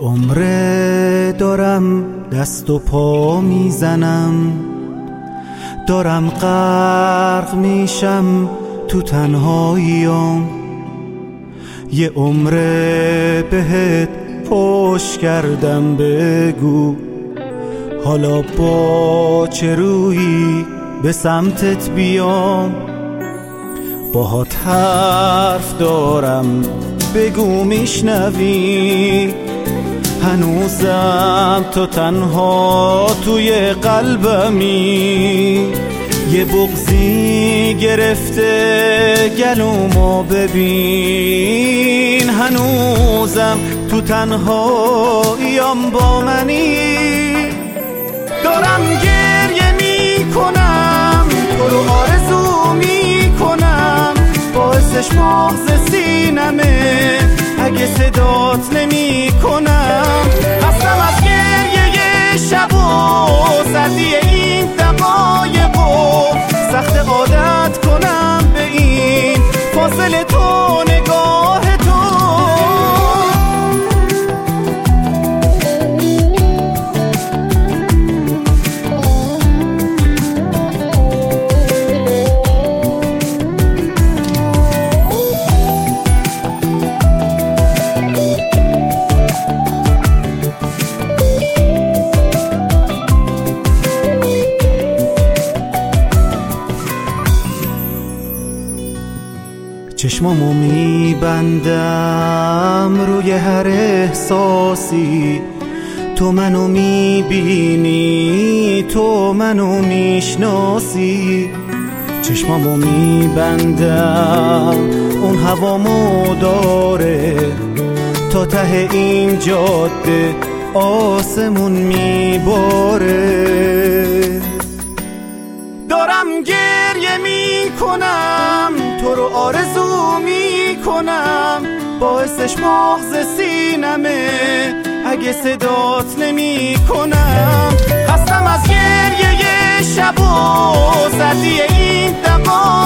عمره دارم دست و پا میزنم، دارم غرق میشم تو تنهاییام. یه عمره بهت پشت کردم، بگو حالا با چه رویی به سمتت بیام. باهات حرف دارم، بگو میشنوی؟ هنوزم تو تنها توی قلبمی. یه بغضی گرفته گلومو ببین، هنوزم تو تنهاییام با منی. دارم گریه میکنم، تو رو آرزو میکنم، باعثش مغز سینمه اگه صدات نمی کنم. خستم از گریه شب و سردی این دقایق و سخت عادت کنم به این فاصله تو نگاه تو. چشمامو میبندم روی هر احساسی، تو منو میبینی، تو منو میشناسی. چشمامو میبندم اون هوامو داره، تا ته این جاده آسمون میباره. دارم گریه میکنم، تو رو آرزو میکنم، باعثش مغز سینمه اگه صدات نمی کنم. خستم از گریه شب و سردی این دقایق